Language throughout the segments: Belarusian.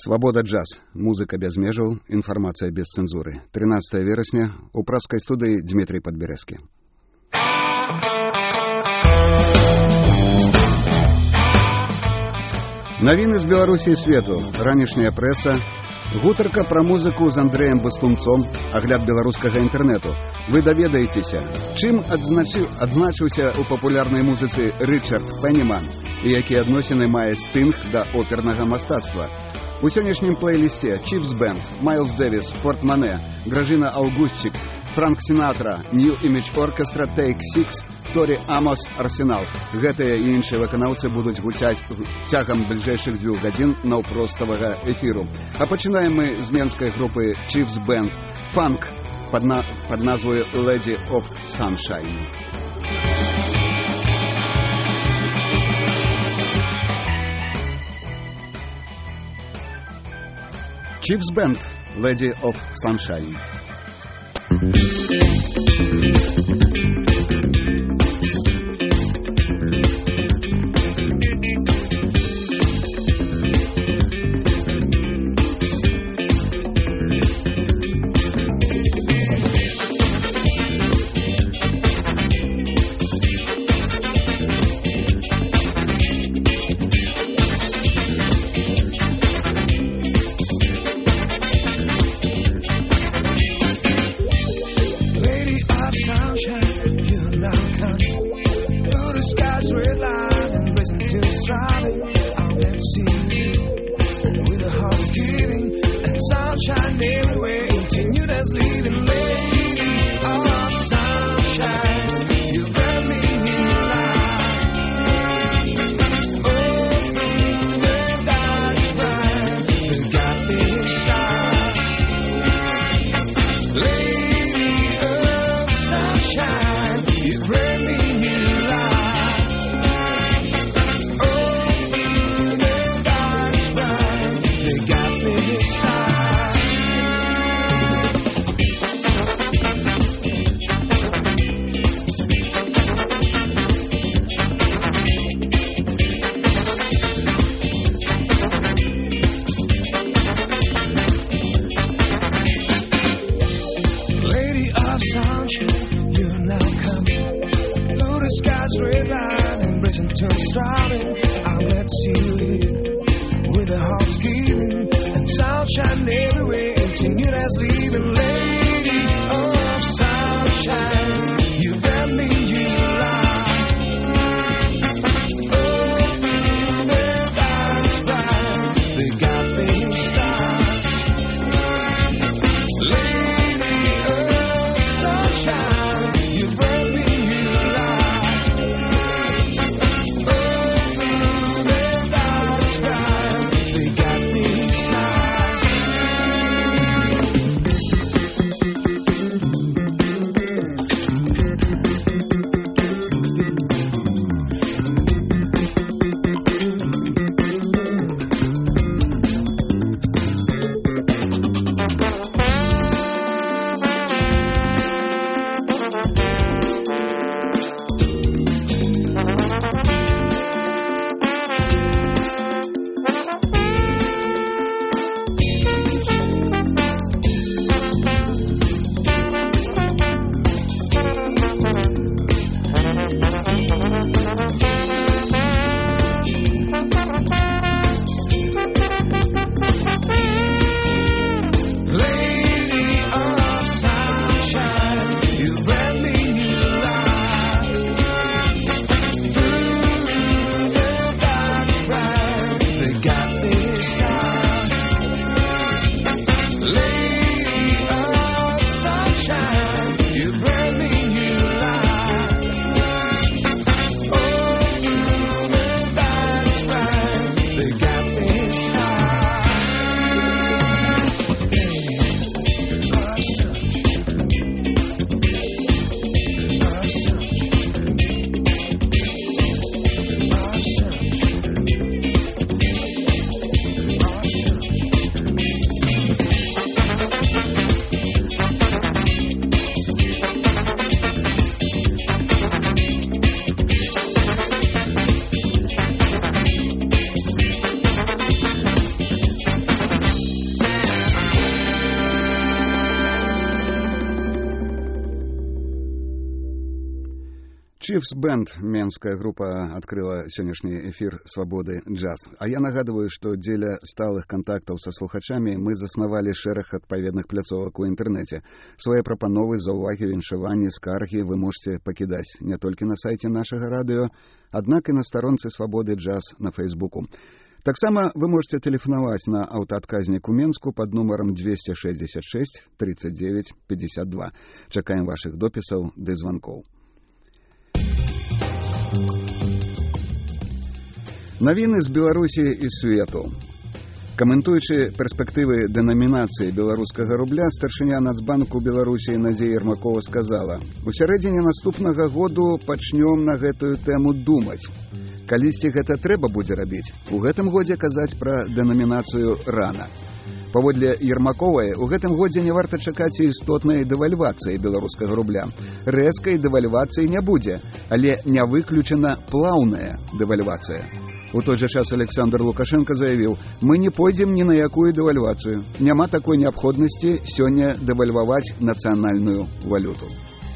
Свабода джаз. Музыка без межаў, інфармацыя без цэнзуры. 13 верасня у праскай студыі Дмітрий Падбярэзкі. Навіны з Беларусі і свету. Ранішняя прэса. Гутарка пра музыку з Андрэем Бастунцом. Агляд беларускага інтэрнэту. Вы даведаецеся, чым адзначыўся ў папулярнай музыцы Рычард Пенніман і якія адносіны мае Стынг да опернага мастацтва. У сённяшнім плейлісце Чифс Бэнд, Майлз Дэвіс, Портмане, Гражина Аугустчик, Франк Сінатра, New Image Orchestra, Take Six, Тори Амос, Арсенал. Гэтыя і іншыя выканаўцы будуць гуцяць цягам бліжэйшых 2 гадзін наўпроставага эфіру. А пачынаем мы з менскай групы Чифс Бэнд. Фанк пад назвою Lady of Sunshine. Чифс Бэнд, Lady of Sunshine. Chiefs Band, менская група, адкрыла сённяшні эфір «Свабоды джаз». А я нагадваю, што дзеля сталых кантактаў са слухачамі мы заснавалі шэраг адпаведных пляцовак у інтэрнэце. Свае прапановы, заўвагі, віншаванні, скаргі вы можете пакідаць не толькі на сайце нашага радыё, аднак і на старонцы «Свабоды джаз» на Фейсбуку. Таксама вы можете тэлефанаваць на аўтаадказнік у Менску пад нумарам 266 39 52. Чакаем вашых допісаў ды званкоў. Навіны з Беларусі і свету. Каментуючы перспектывы дэнамінацыі беларускага рубля, старшыня Нацбанку Беларусі Надзея Ермакова сказала: «У сярэдзіне наступнага году пачнём на гэтую тэму думаць. Калісьці гэта трэба будзе рабіць. У гэтым годзе казаць пра дэнамінацыю рана». Паводле Ермаковай, у гэтым годзе не варта чакаць і істотнай дэвальвацыі беларускага рубля. Рэзкай дэвальвацыі не будзе, але не выключана плаўная дэвальвацыя. У той жа час Александр Лукашенко заявіў: «Мы не пойдзем ні на якую дэвальвацыю. Няма такой неабходнасці сёння дэвальваваць нацыянальную валюту».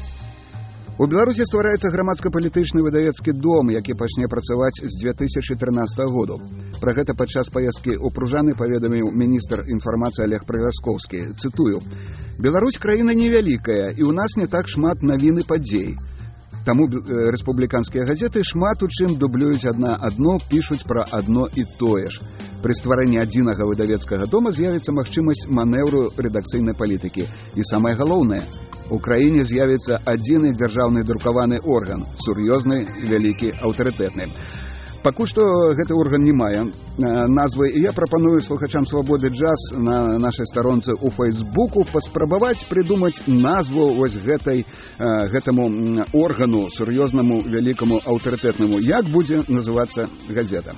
У Беларусі ствараецца грамадска-палітычны выдавецкі дом, які пачне працаваць з 2013 году. Пра гэта падчас паездкі ў Пружаны паведаміў міністр інфармацыі Олег Прыгаскоўскі. Цытую: «Беларусь краіна невялікая, і ў нас не так шмат навін і падзей. Таму рэспубліканскія газеты шмат у чым дублююць адна адно, пішуць пра адно і тое ж. Пры стварэнні адзінага выдавецкага дома з'явіцца магчымасць манеўру рэдакцыйнай палітыкі. І самае галоўнае, у краіне з'явіцца адзіны дзяржаўны друкаваны орган, сур'ёзны, вялікі, аўтарытэтны». Пакуль што гэты орган не мае назвы, і я прапаную слухачам «Свабоды джаз» на нашай старонцы ў Фейсбуку паспрабаваць прыдумаць назву вось гэтаму органу, сур'ёзнаму, вялікаму, аўтарытэтнаму. Як будзе называцца газета?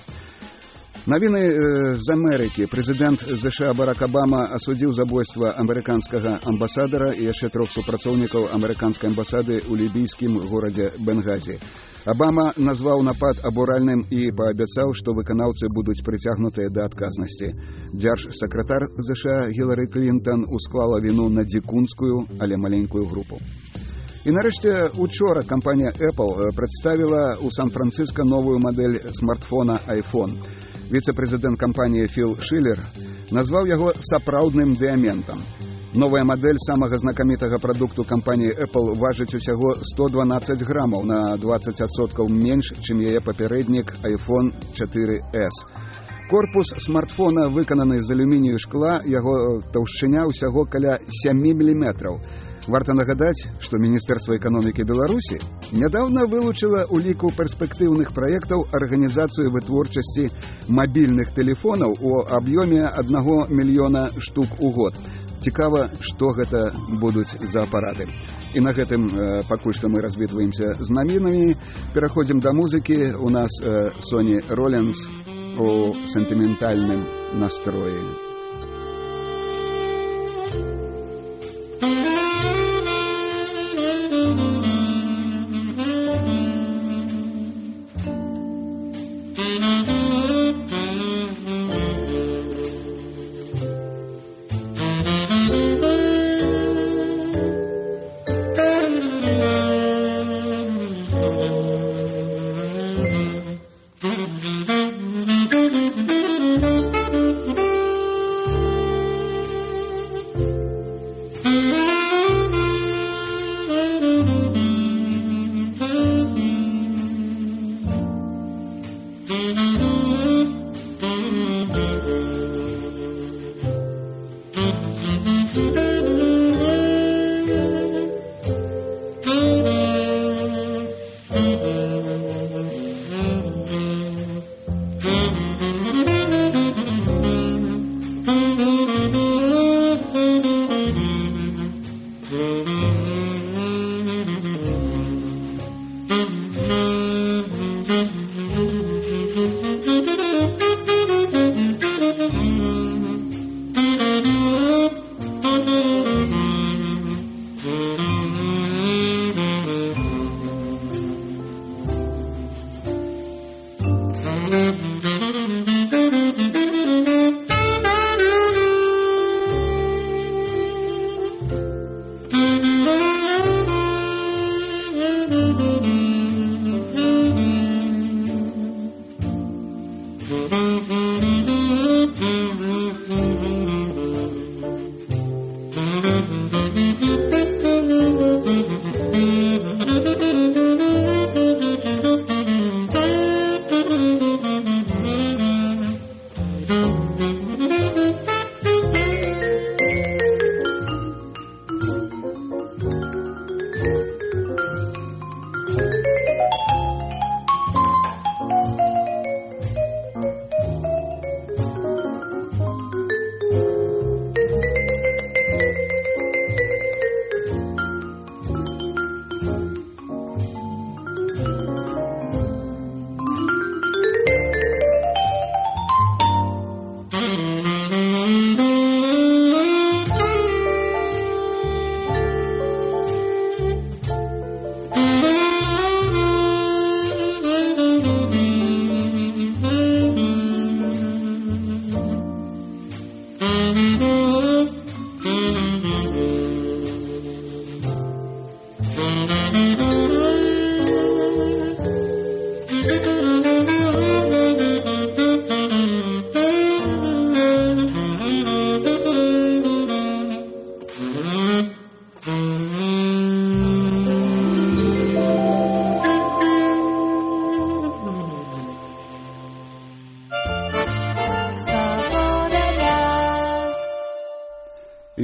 Навіны з Амерыкі. Прэзідэнт США Барак Абама асудзіў забойства амерыканскага амбасадара і яшчэ 3 супрацоўнікаў амерыканскай амбасады ў лібійскім горадзе Бенгазі. Абама назваў напад абуральным і паабяцаў, што выканаўцы будуць прыцягнутыя да адказнасці. Дзяржсакратар США Гілары Клінтон усклала віну на дзікунскую, але маленькую групу. І нарэшце учора кампанія Apple прадставіла ў Сан-Францыска новую мадэль смартфона iPhone. Віцэ-прэзідэнт кампаніі Філ Шиллер назваў яго сапраўдным дыяментам. Новая мадэль самага знакамітага прадукту кампаніі Apple важыць усяго 112 грамаў, на 20% менш, чым яе папярэднік iPhone 4S. Корпус смартфона выкананы з алюмінію шкла, яго таўшчыня ўсяго каля 7 мм. Варта нагадаць, што Міністэрства эканомікі Беларусі нядаўна вылучыла ў ліку перспектыўных праектаў арганізацыю вытворчасці мабільных тэлефонаў у аб'ёме 1 мільёна штук у год. Цікава, што гэта будуць за апараты. І на гэтым пакуль што мы развітваемся з навінамі. Пераходзім да музыкі. У нас Соні Роллинс у сентыментальным настроі.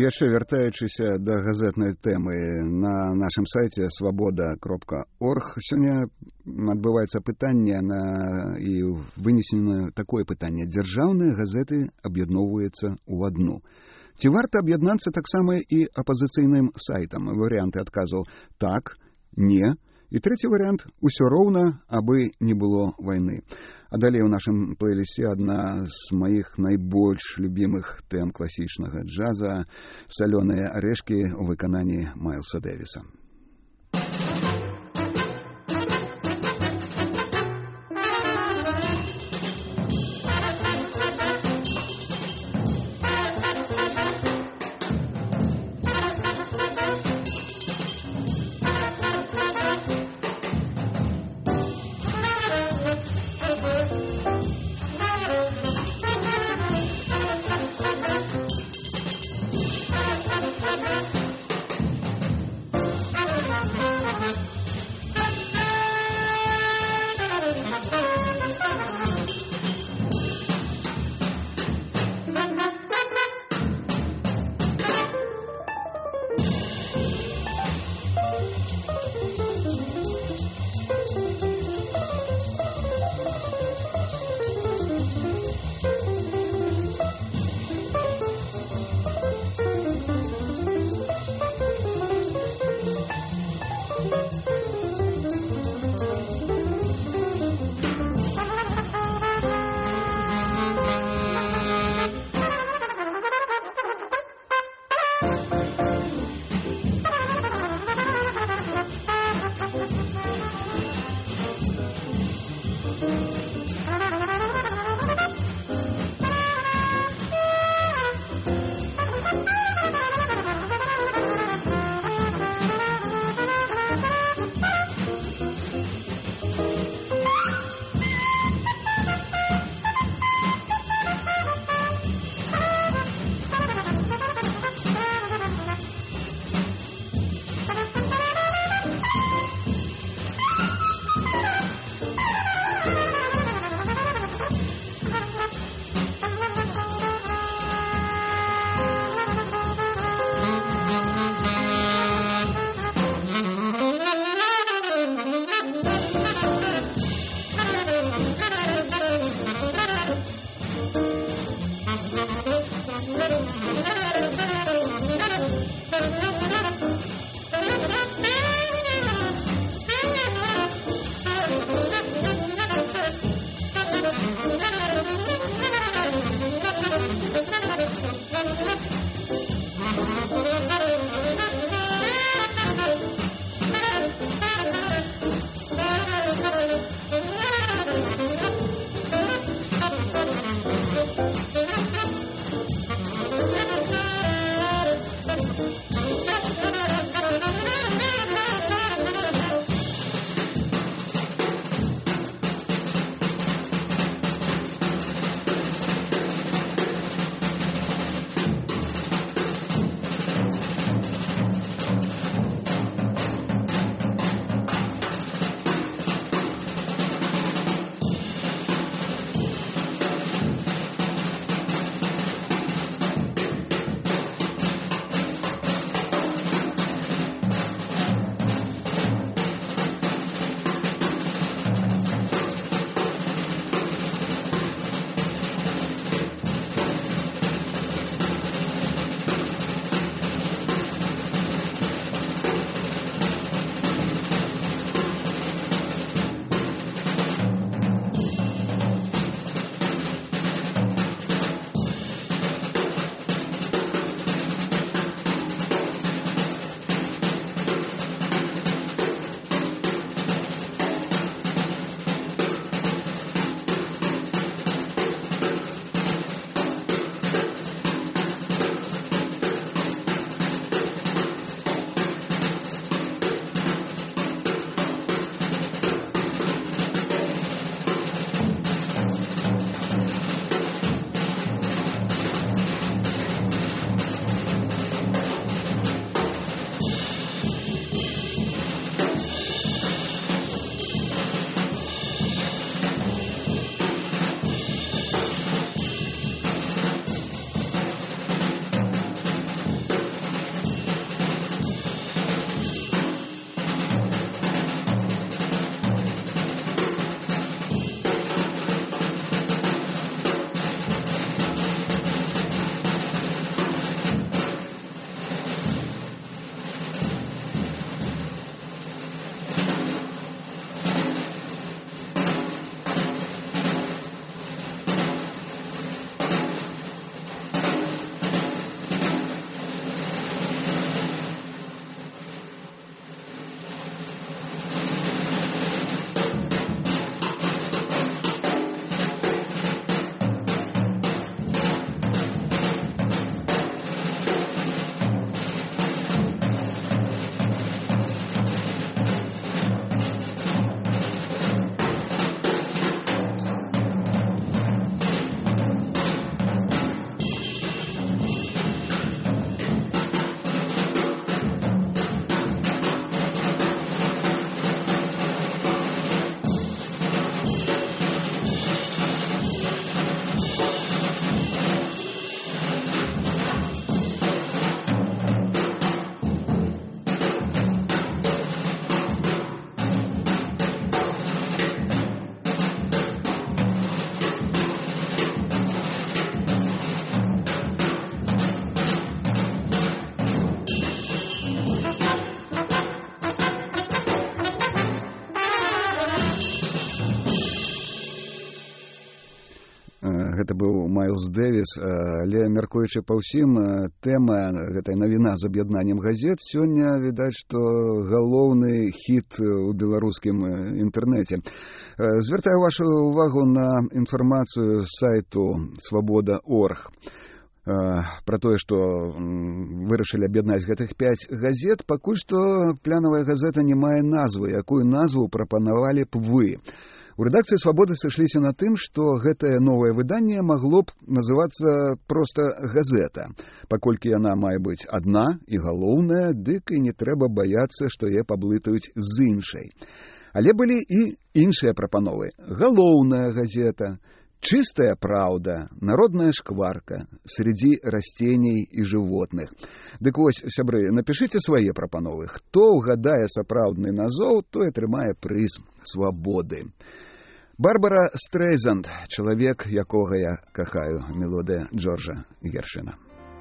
яшчэ вяртаючыся да газетнай тэмы, на нашым сайце свабода.орг сёння адбываецца пытанне і вынесена такое пытанне: дзяржаўныя газеты аб'ядноўваюцца ў адну. Ці варта аб'яднацца таксама і апазіцыйным сайтам? Варыянты адказу так, не. І трэці варыянт — усё роўна, абы не было вайны. А далей у нашым плейлісце адна з маіх найбольш любімых тэм класічнага джаза — «Салёныя арэшкі» у выкананні Майлса Дэвіса. гэта быў Майлз Дэвіс, але мяркуючы па ўсім, тэма, гэтая навіна з аб'яднаннем газет, сёння, відаць, што галоўны хіт у беларускім інтэрнэце. Звяртаю вашу увагу на інфармацыю з сайту «Свабода.орг». Пра тое, што вырашылі аб'яднаць гэтых 5 газет, пакуль што планавая газета не мае назвы, якую назву прапанавалі б вы. У рэдакцыі «Свабоды» сышліся на тым, што гэтае новае выданне магло б называцца проста «газета», паколькі яна мае быць адна і галоўная, дык і не трэба баяцца, што яе паблытаюць з іншай. Але былі і іншыя прапановы. Галоўная газета, чистая праўда, народная шкварка, среди растений і животных. Дык вось, сябры, напішыце свае прапановы. Хто ўгадае сапраўдны назоў, той атрымае прыз «Свабоды». Барбара Стрейзанд, чалавек, якога я кахаю, мелодыя Джорджа Гершвіна.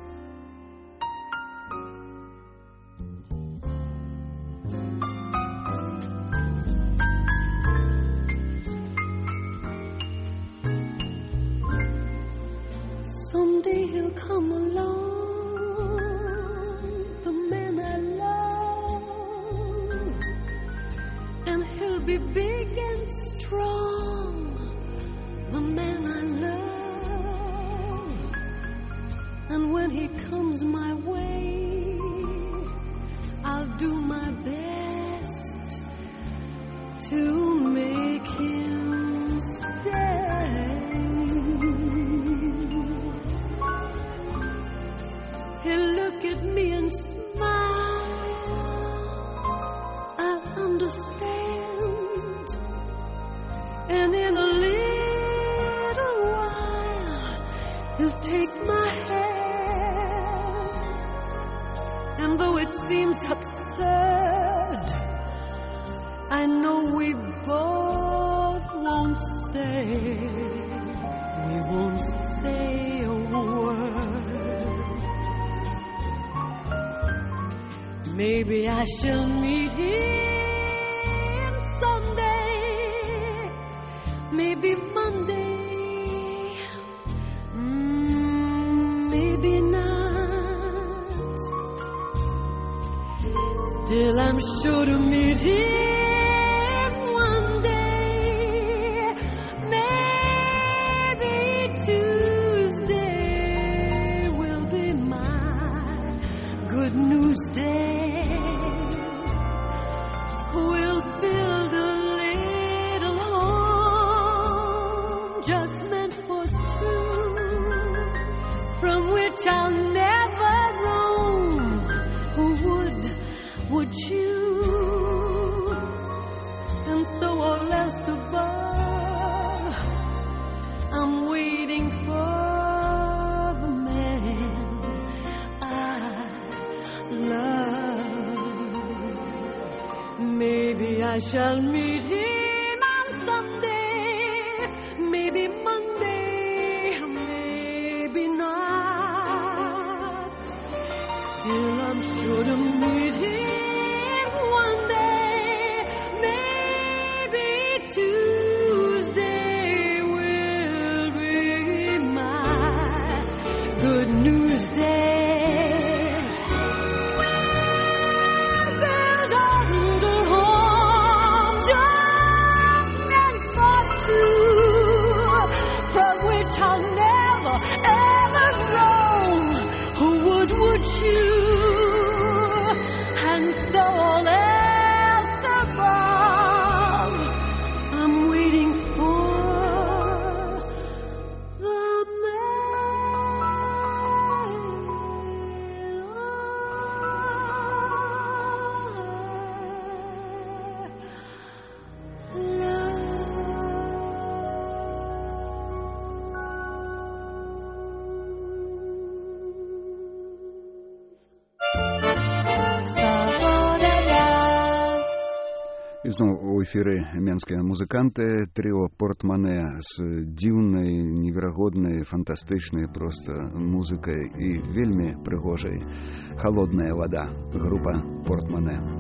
Someday he'll come along, the man I love, and he'll be big and strong, the man I love. And when he comes my way, I'll do my best to make him stay. He'll look at me and smile, I'll understand, and in a little while he'll take my hand. And though it seems absurd, I know we both won't say a word. Maybe I shall meet him someday, maybe Monday, maybe not. Still I'm sure to meet him one day, maybe Tuesday will be my good news day. We'll build a little home just meant for two, from which I'll never roam. Who would you? And so all else above, I'm waiting for the man I love. Maybe I shall meet him on Sunday, maybe Monday, maybe not. Still I'm sure to meet him one day, maybe Tuesday will be my good news day. And so all else above, I'm waiting for the Зноў у эфіры менскія музыканты, трыо «Портмане» з дзіўнай, неверагоднай, фантастычнай проста музыкай і вельмі прыгожай «Холодная вода», група «Портмане».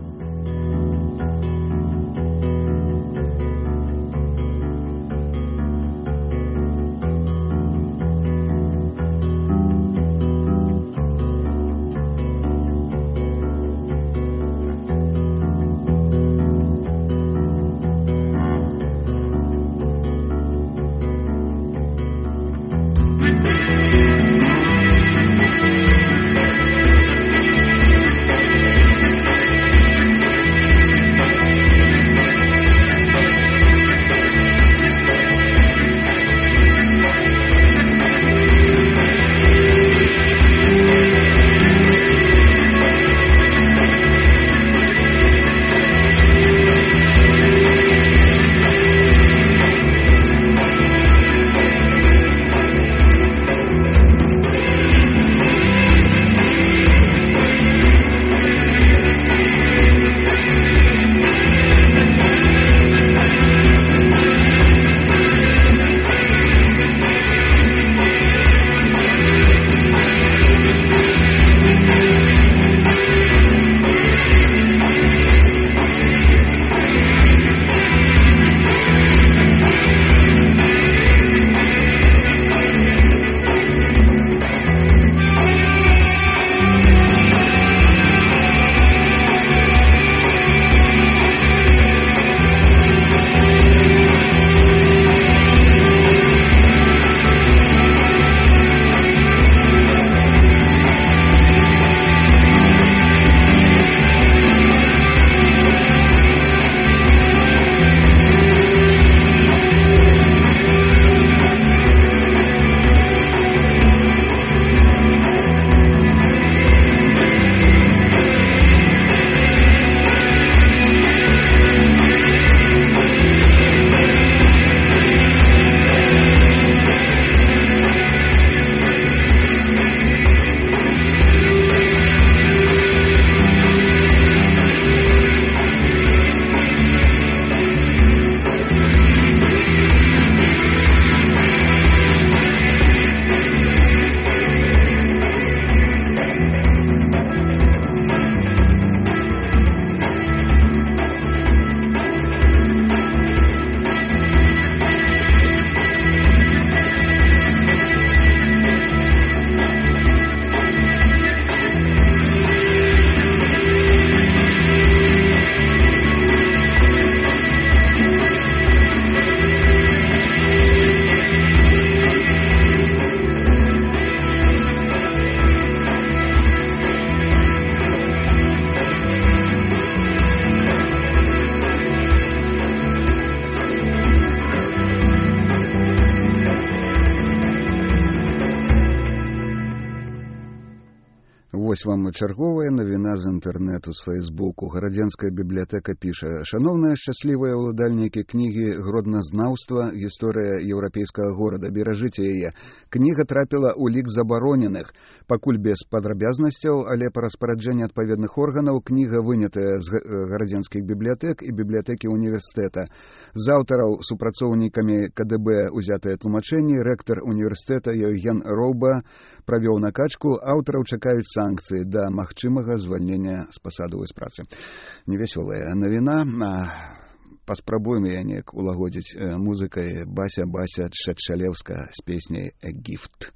Вось вам чарговая навіна з інтэрнэту, з Фейсбуку. Гарадзенская бібліятэка піша: «Шановныя шчаслівыя ўладальнікі кнігі «Гродназнаўства. Гісторыя еўрапейскага горада». Беражыце яе. Кніга трапіла ў лік забароненых. Пакуль без падрабязнасцяў, але па распараджэнні адпаведных органаў кніга вынятая з гарадзенскіх бібліятэк і бібліятэкі універсітэта. З аўтараў супрацоўнікамі КДБ узятыя тлумачэнні. Рэктар універсітэта Еўген Роўба правёў накачку. Аўтараў чакаюць санкцыі да магчымага звальнення з пасадаў і з працы». Невясёлая навіна. Паспрабуем я неяк улагодзіць музыкай Бася Чачалевска з песняй «A Gift».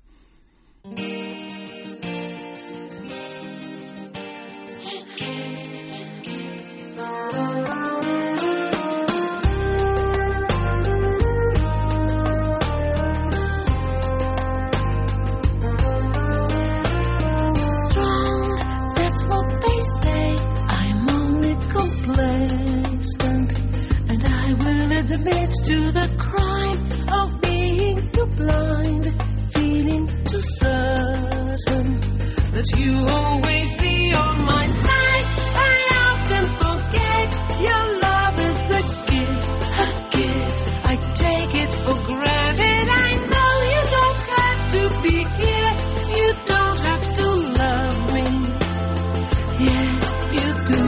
To the crime of being too blind, feeling too certain that you always be on my side. I often forget your love is a gift. I take it for granted. I know you don't have to be here, you don't have to love me, yet you do.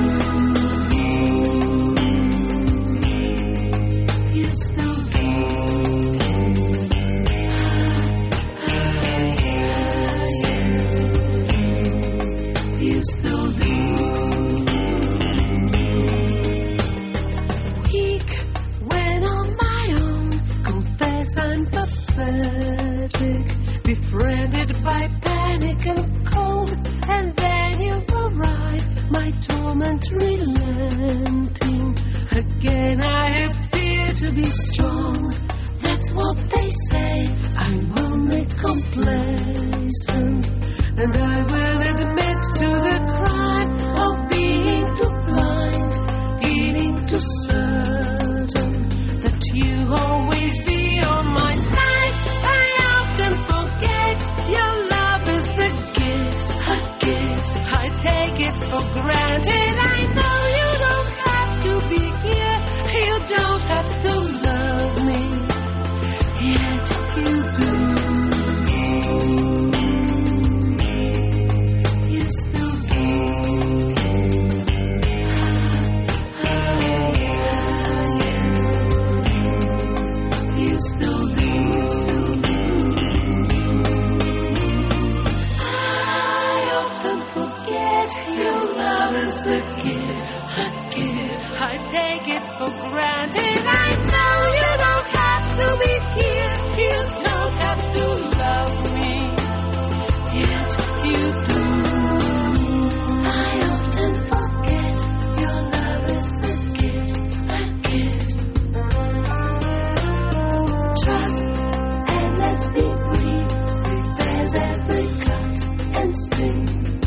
Befriended by panic and cold, and then you arrive, my torment relenting. Again I appear to be strong, that's what they say. I'm only complacent, and I will admit to the crime of being too blind, feeling too certain that you always be on my side. Your love is a gift. I take it for granted. I know you don't have to be here, you don't have to love me, yet you do. You still do. You still do. Your love is a gift. I take it for granted. I know you don't have to be here, you don't have to love me, yet you do. I often forget your love is a gift. Trust and let's be brief, repairs every cut and sting.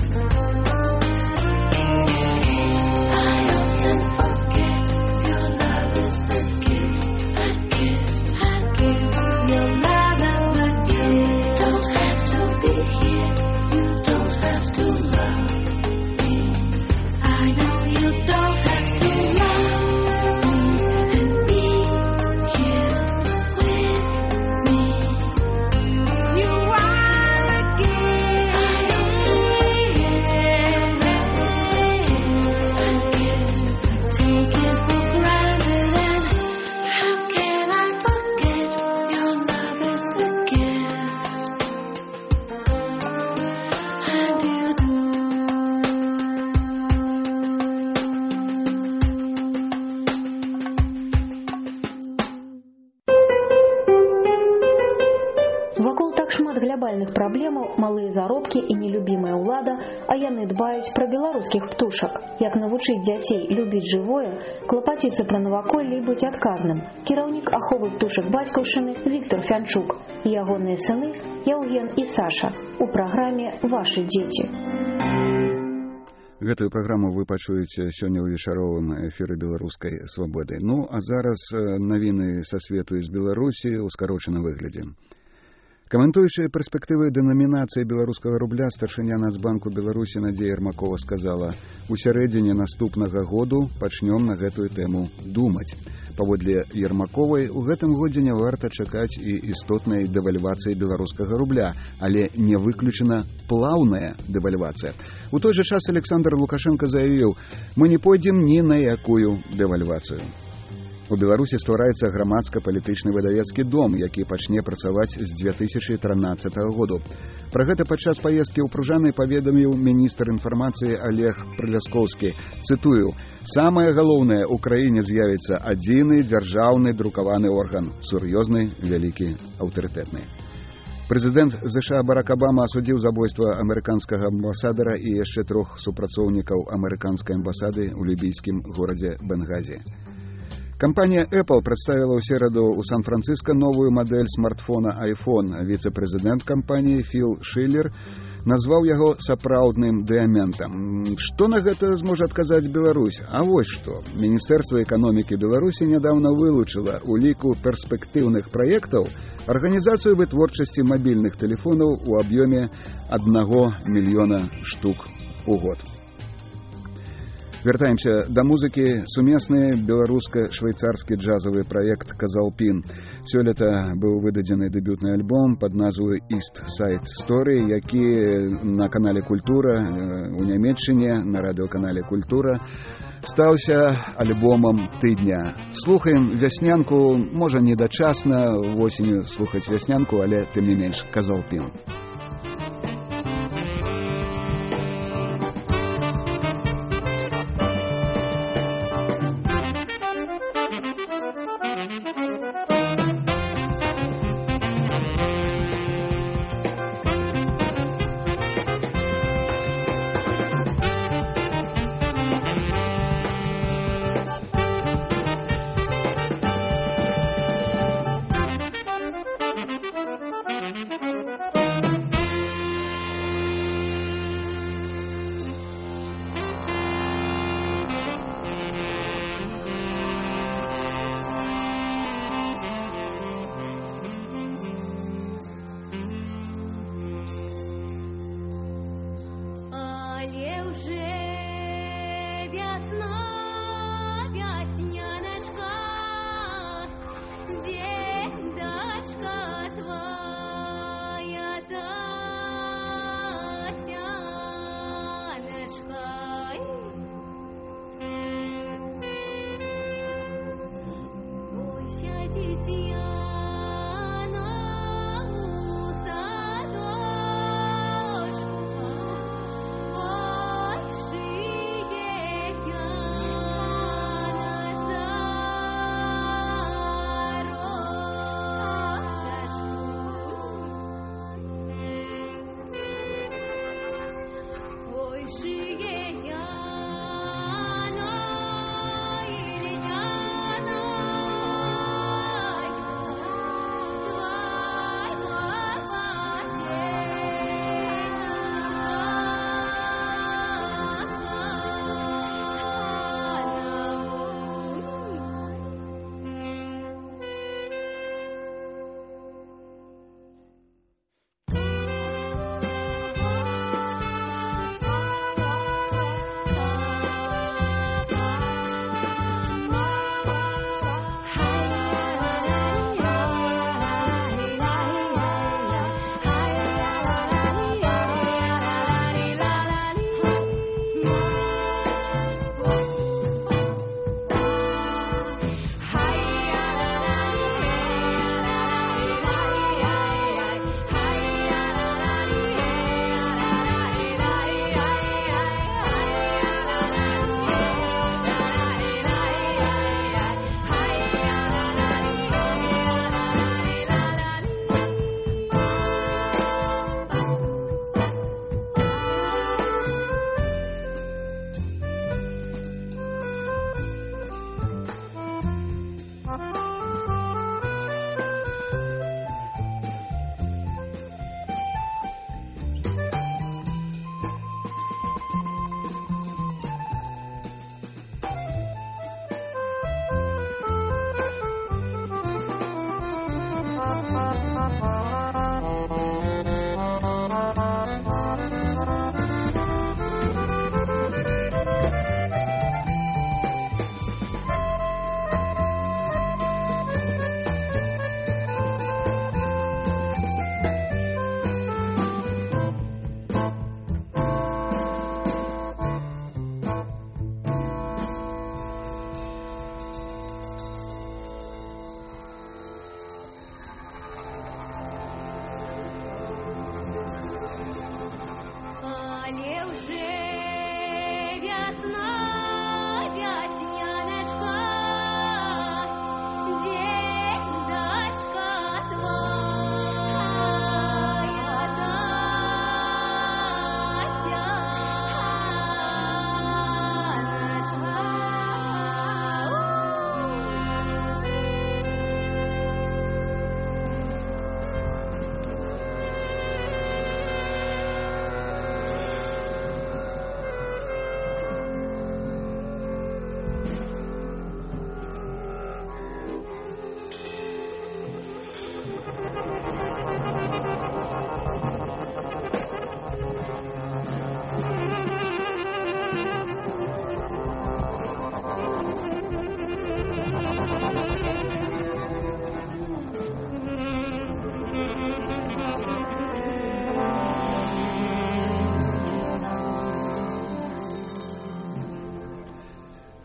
глобальных праблемаў малыя заробкі і нелюбімая ўлада, а яны дбаюць пра беларускіх птушак. Як навучыць дзяцей любіць жывое, клапаціцца пра наваколле і быць адказным. Кіраўнік аховы птушак бацькаўшчыны Віктор Фянчук і ягоныя сыны Яўген і Саша у праграме «Вашы дзеці». Гэтую праграму вы пачуеце сёння ў вечаровым эфіры беларускай свабоды. Ну, а зараз навіны са свету і з Беларусі ў скарочаным выглядзе. Каментуючы перспектывы дэнамінацыі беларускага рубля, старшыня Нацбанку Беларусі Надзея Ермакова сказала: «У сярэдзіне наступнага году пачнём на гэтую тэму думаць». Паводле Ермаковай, у гэтым годзе не варта чакаць і істотнай дэвальвацыі беларускага рубля, але не выключана плаўная дэвальвацыя. У той жа час Александр Лукашенко заявіў: «Мы не пойдзем ні на якую дэвальвацыю». У Беларусі ствараецца грамадска-палітычны выдавецкі дом, які пачне працаваць з 2013 году. Пра гэта падчас паездкі ў Пружаны паведаміў міністр інфармацыі Олег Прыляскоўскі. Цытую: «Самае галоўнае, у краіне з'явіцца адзіны дзяржаўны друкаваны орган, сур'ёзны, вялікі, аўтарытэтны». Прэзідэнт ЗША Барак Абама асудзіў забойства амерыканскага амбасадара і яшчэ 3 супрацоўнікаў амерыканскай амбасады ў лібійскім горадзе Бенгазі. Кампанія Apple прадставіла ў сераду ў Сан-Франциско новую мадэль смартфона iPhone. Віцэ-прэзідэнт кампаніі Філ Шиллер назваў яго сапраўдным дыяментам. Што на гэта зможа адказаць Беларусь? А вось што. Міністэрства эканомікі Беларусі нядаўна вылучыла ў ліку перспектыўных праектаў арганізацыю вытворчасці мабільных тэлефонаў у аб'ёме 1 мільёна штук у год. Вяртаемся да музыкі. Сумесны беларуска-швейцарскі джазавы праект «Казалпін». Сёлета быў выдадзены дэбютны альбом пад назвай «East Side Story», які на канале «Культура» у Нямецчыне, на радыёканале «Культура», стаўся альбомам тыдня. Слухаем вяснянку, можа недачасна восенню слухаць вяснянку, але тым не менш «Казалпін».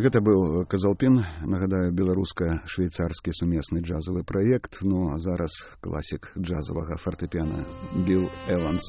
Гэта быў Казалпін, нагадаю, беларуска-швейцарскі сумесны джазавы праект. Ну, а зараз класік джазавага фартэпіяна Біл Эванс.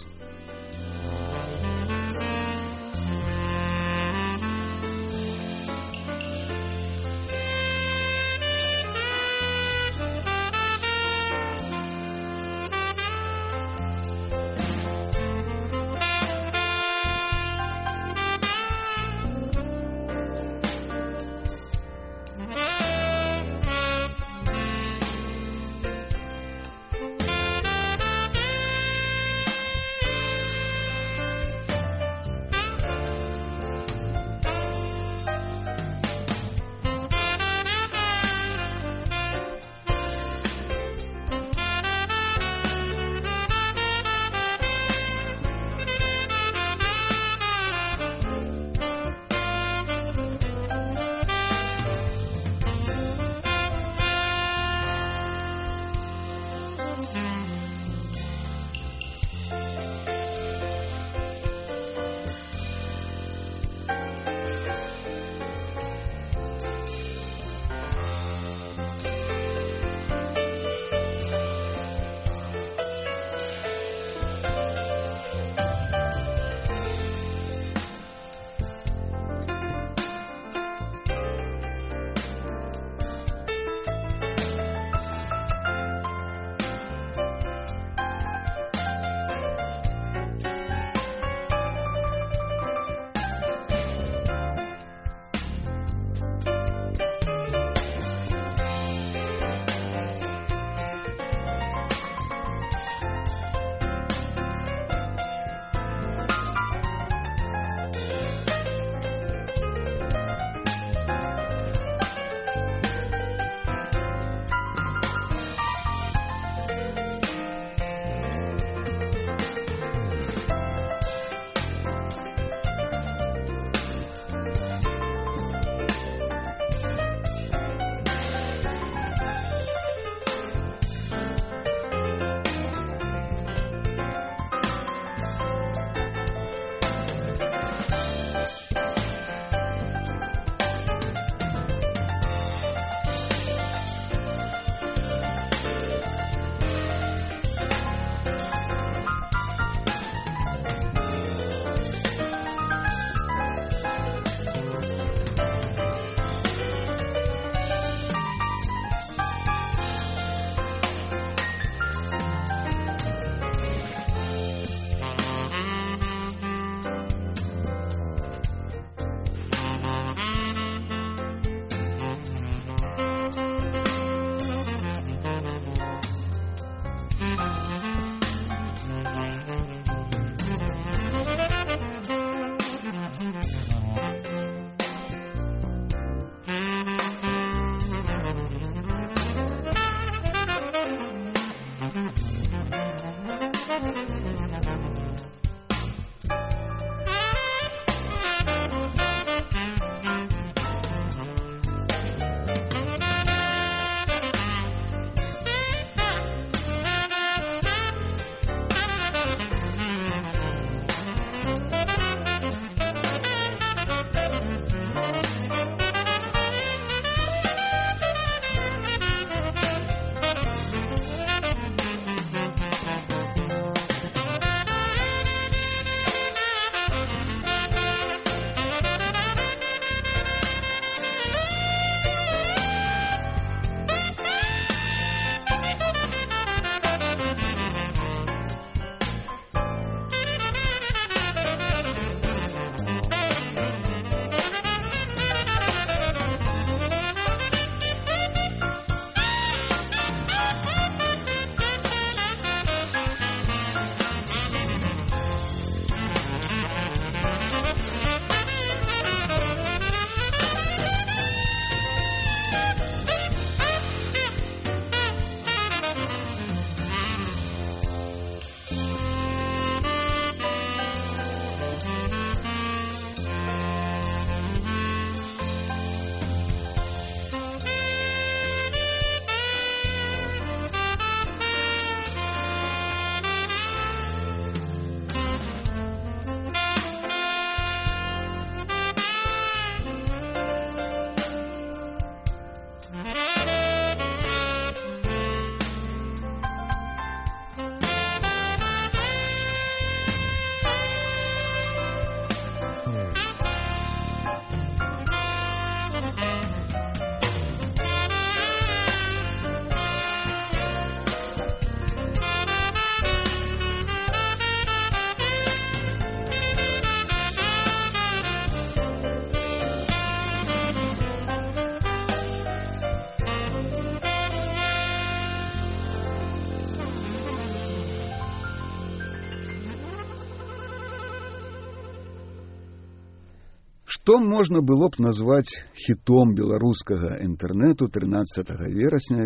Што можна было б назваць хітом беларускага інтэрнэту 13 верасня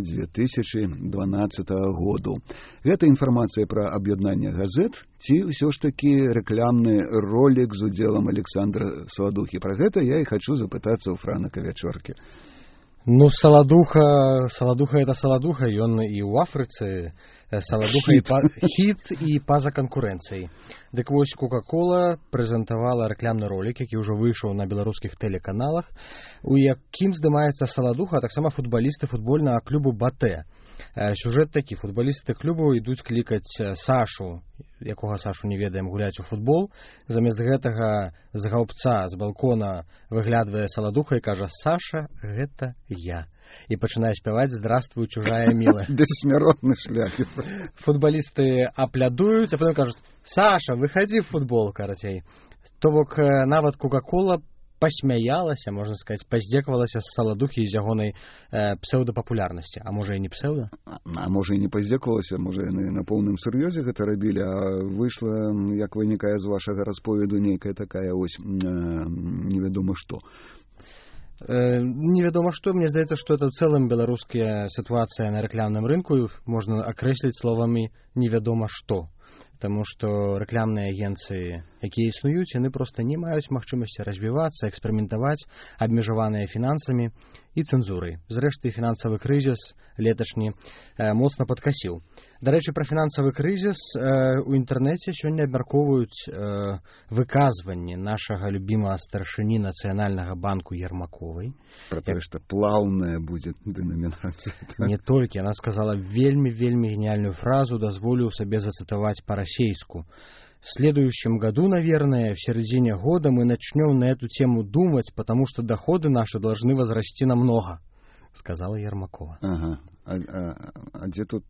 2012 году? Гэта інфармацыя пра аб'яднанне газет ці ўсё ж такі рэкламны ролік з удзелам Александра Саладухі? Пра гэта я і хачу запытацца ў Франака Вячоркі. Ну, Саладуха это Саладуха, ён і ў Афрыцы. Саладуха хіт і па-за канкурэнцыяй. Дык вось Кока-Кола прэзентавала рэкламны ролік, які ўжо выйшаў на беларускіх тэлеканалах, у якім здымаецца Саладуха, а таксама футбалісты футбольнага клубу «Батэ». Сюжэт такі: футбалісты клубу ідуць клікаць Сашу, якога Сашу не ведаем, гуляць у футбол. Замест гэтага з гаўбца з балкона выглядвае Саладуха і кажа: «Саша, гэта я». І пачынае спяваць «Здравствуй, чужая милая». Бессмяротны шлях. Футбалісты аплядуюць, а потым кажуць: «Саша, выхадзі в футбол», карацей. То бок нават Кока-Кола пасмяялася, можна сказаць, паздзекавалася з Саладухі і з ягонай псеўдапапулярнасці. А можа і не псеўда? А можа і не паздзекавалася, можа яны на поўным сур'ёзе гэта рабілі, а выйшла, як вынікае з вашага расповеду, нейкая такая ось невядома што. Невядома што, мне здаецца, што это ў цэлым беларуская сітуацыя на рэкламным рынку можна акрэсліць словамі «невядома што». Таму што рэкламныя агенцыі, якія існуюць, яны проста не маюць магчымасці развівацца, эксперыментаваць, абмежаваныя фінансамі і цэнзурай. Зрэшты, фінансавы крызіс леташні моцна падкасіў. Дарэчы, пра фінансавы крызіс у інтэрнэце сёння абмяркоўваюць выказванні нашага любімага старшыні Нацыянальнага банку Ермаковай. Пра тое, што плаўная будзе дэнамінацыя. Не толькі. Яна сказала вельмі гениальную фразу, дазволю сабе зацытаваць па-расейску. В следующем году, наверное, в середине года мы начнем на эту тему думать, потому что доходы наши должны возрасти намного, сказала Ермакова. Ага. А где тут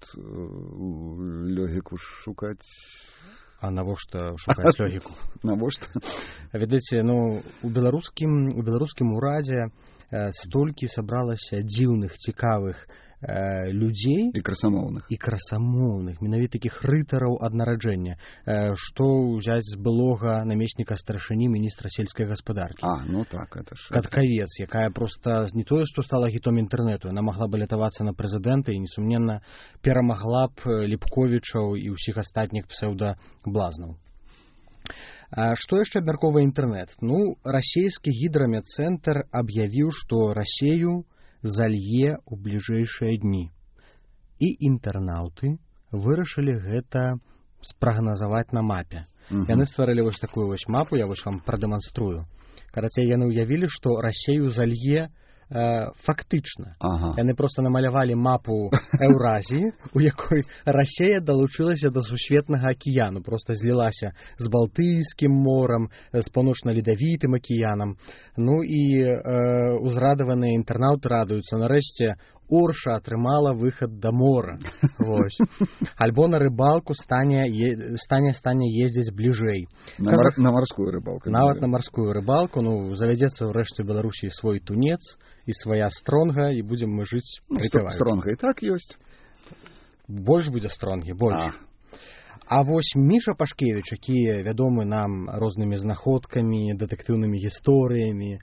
логику шукать? А навошта шукаць логіку? Навошта? Ведаеце, ну, у беларускім урадзе столькі сабралася дзіўных, цікавых людзей і красамоўных, менавіта такіх рытараў ад нараджэння, што ўзяць з былога намесніка старшыні міністра сельскай гаспадаркі. Ну так, это ж Каткавец, якая проста не тое, што стала хітом інтэрнэту, яна магла балятавацца на прэзідэнта і, несумненна, перамагла б Ліпковічаў і ўсіх астатніх псеўдаблазнаў. Што яшчэ абмяркоўвае інтэрнэт? Ну, расійскі гідраметцэнтр аб'явіў, што Расею залье ў бліжэйшыя дні. І інтэрнаўты вырашылі гэта спрагназаваць на мапе. Яны стварылі вось такую вось мапу, я вось вам прадэманструю. Карацей, яны ўявілі, што Расею залье фактычна. Яны проста намалявалі мапу Еўразіі, у якой Расея далучылася да сусветнага акіяну, проста злілася з Балтыйскім морам, з паўночна-ледавітым акіянам. Ну і узрадаваныя інтэрнаўты радуюцца. Нарэшце, Орша атрымала выхад да мора. Вось. Альбо на рыбалку стане ездзіць бліжэй. На марскую рыбалку. Нават на марскую рыбалку. Ну, завядзецца ўрэшце ў Беларусі свой тунец і свая стронга, і будзем мы жыць прыпяваючы. Стронга і так ёсць. Больш будзе стронгі, больш. А вось Міша Пашкевіч, які вядомы нам рознымі знаходкамі, дэтэктыўнымі гісторыямі,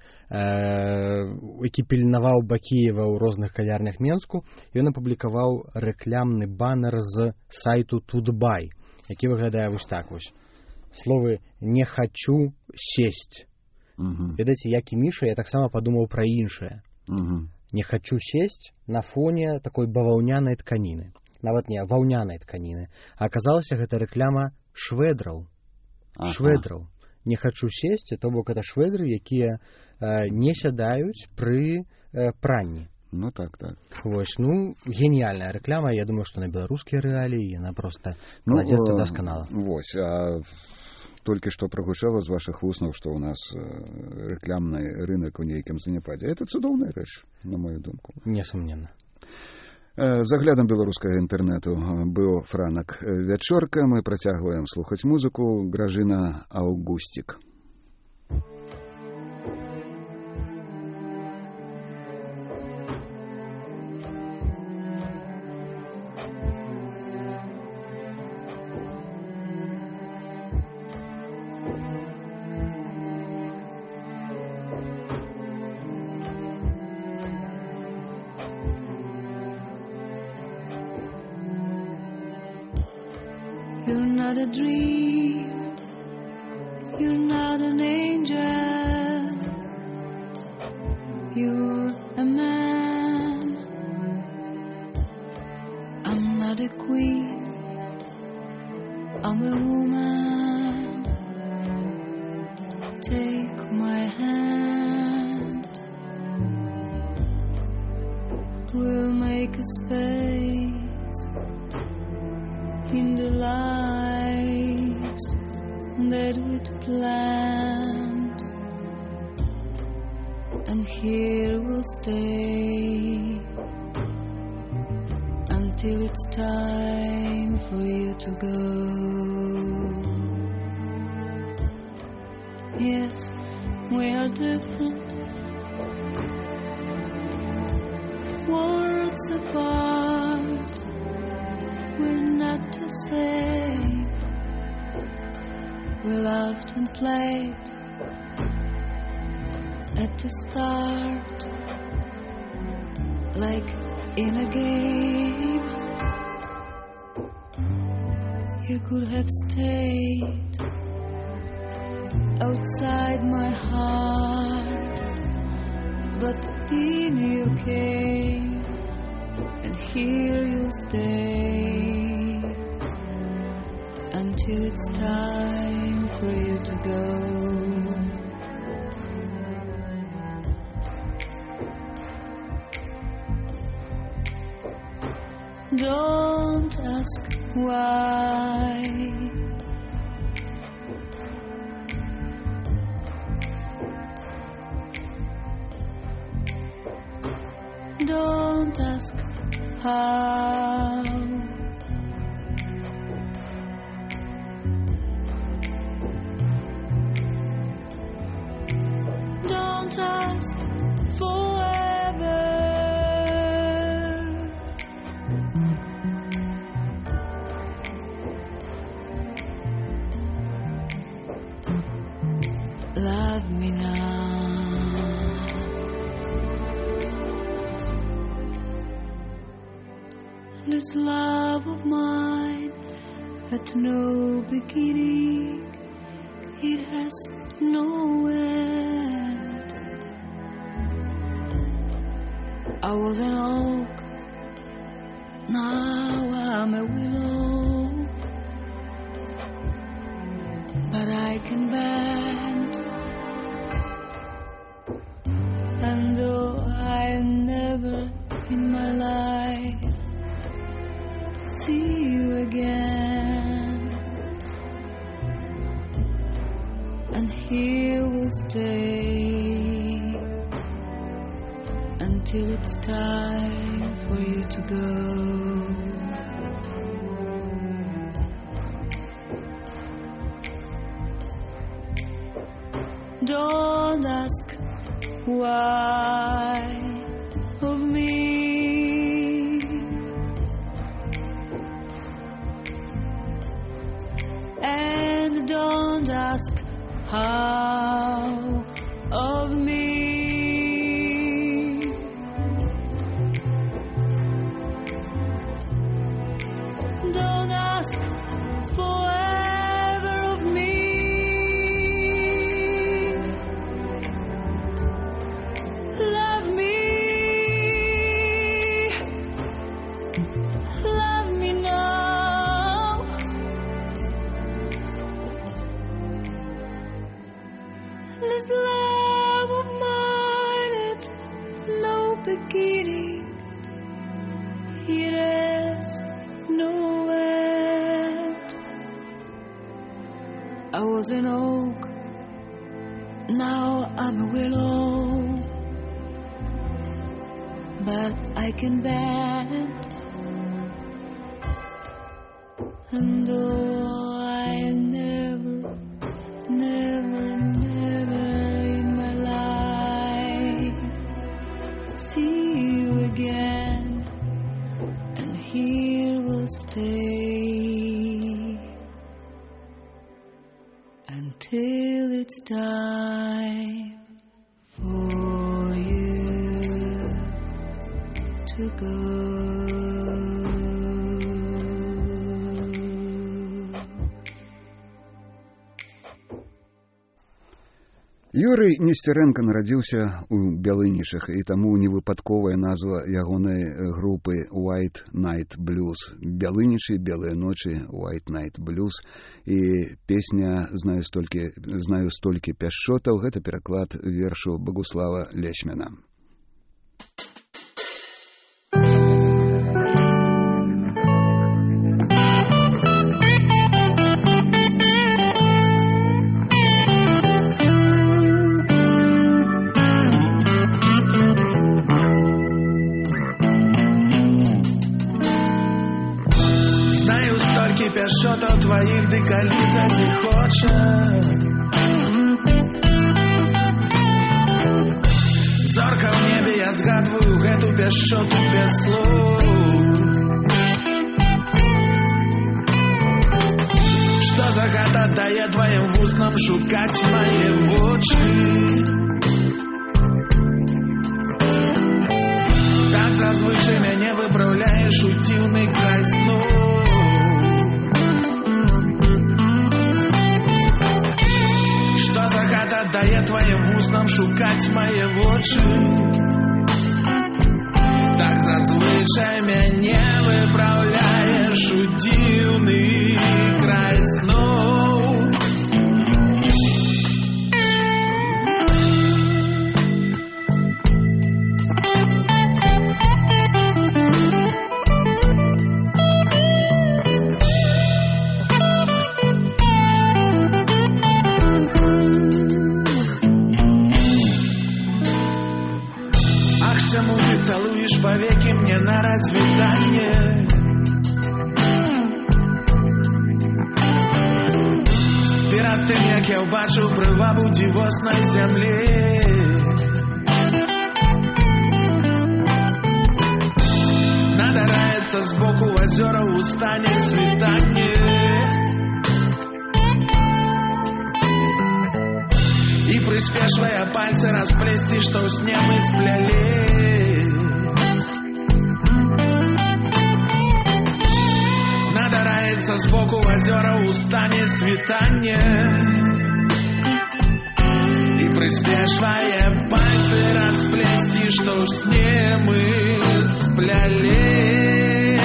які пільнаваў Бакіева ў розных кавярнях Менску, ён апублікаваў рэкламны банер з сайту Тутбай, які выглядае вось так вось. Словы «не хачу сесть». Ведаеце, як і Міша, я таксама падумаў пра іншае. «Не хачу сесть» на фоне такой баваўнянай тканіны. Нават не ваўнянай тканіны. А аказалася, гэта рэкляма шведраў. Шведраў. Не хачу сесці, то бок это шведры, якія не сядаюць пры пранні. Ну так. Вось, ну, геніяльная рэкляма. Я думаю, што на беларускія рэаліі яна проста кладзецца дасканала. Вось, а толькі што прагучала з вашых вуснаў, што ў нас рэкламны рынак у нейкім заняпадзе. Это цудоўная рэч, на мою думку. Несумненна. З аглядам беларускага інтэрнэту быў Франак Вячорка. Мы працягваем слухаць музыку. Гражына Аўгусцік. You're not a dream, you're not an angel, you're a man. I'm not a queen, I'm a woman. Take my hand, we'll make a space in the lives that we'd planned, and here we'll stay until it's time for you to go. Yes, we are different, worlds apart. We're not the same. We loved and played at the start, like in a game. You could have stayed outside my heart, but in you came, and here you'll stay until it's time for you to go. Don't ask why. Don't ask how. Don't ask forever. Love me now. This love of mine had no beginning, it has no end. I was an oak, now I'm a willow, but I can bend. And though I never in my life see you again, and here we'll stay until it's time for you to go. Don't ask why of me, and don't ask how of me. Don't ask forever of me. Love me now. This love of mine had no beginning, it has no end. I was an oak, now I'm a willow, but I can bend. And though I never in my life see you again, and here we'll stay until it's time for you to go. Юрый Нестеренко нарадзіўся ў Бялынічах, і таму невыпадковая назва ягонай групы White Night Blues. Бялынічы, белыя ночы, White Night Blues. І песня «Знаю столькі пяшчотаў» — гэта пераклад вершу Багуслава Лесьмяна. Пяшчотаў тваіх, ды калі зазіхоча зорка ў небе, я згадваю гэту пяшчоту без слоў. Што загад аддае тваім вуснам шукаць мае вочы? Так зазвычай мяне выпраўляеш у дзіўны край сноў. Дае твоим вуснам шукаць мае вочы. Так зазвычай мяне выпраўляеш у дзіўны край сноў. Целуешь повеки мне на развитание. Перад тым, як я ўбачыў прывабу дзівоснай зямлі, надараецца збоку азёра ў стане світанне. І прыспешвае пальцы расплесці, што ў сне мы сплялі. Сбоку озера устане світанне, і прыспешвае пальцы расплесці, што ў сне мы сплялі.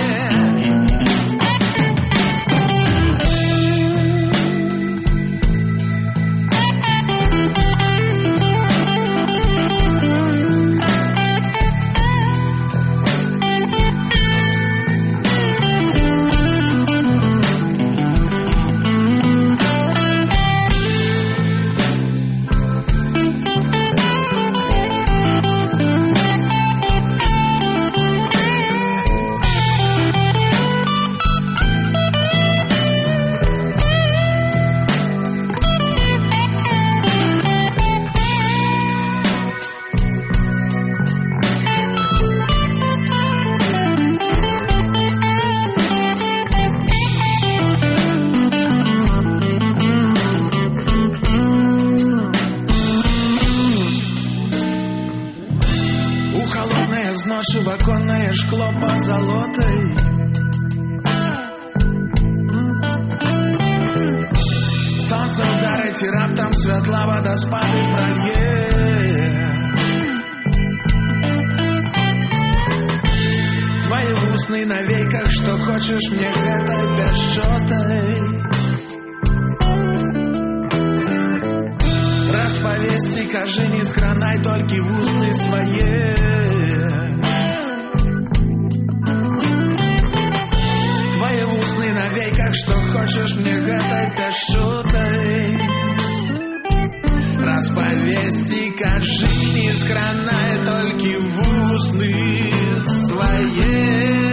Ночі в оконное шкло позолотой, сонце ударить і раптом святла водоспады прольє. Твои вусны на вейках, что хочешь мне гэтай пяшчотай расповесці, кажы, не скранай толькі вусны свае. На вейках, что хочешь мне гэтай пяшчотай расповесці, кажы, не скранай толькі вусны свае.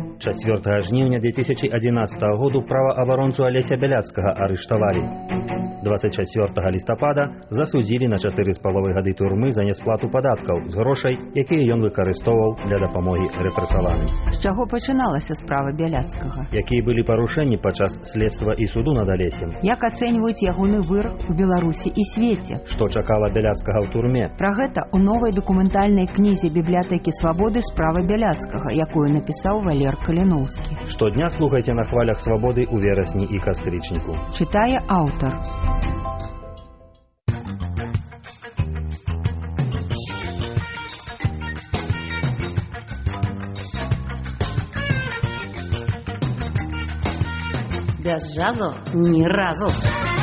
Жніўня 2011 году праваабаронцу Алеся Бяляцкага арыштавалі. 24 лістапада засудзілі на 4,5 гады турмы за несплату падаткаў з грошай, якія ён выкарыстоўваў для дапамогі рэпрэсаваным. З чаго пачыналася справа Бяляцкага? Якія былі парушэнні падчас следства і суду над Алесем? Як ацэньваюць ягоны вырак у Беларусі і свеце? Што чакала Бяляцкага ў турме? Пра гэта ў новай дакументальнай кнізе бібліятэкі свабоды справа Бяляцкага, якую напісаў Валер Каліноўскі. Штодня слухайце на хвалях свабоды ў верасні і кастрычніку. Чытае аўтар. Без джазу ні разу.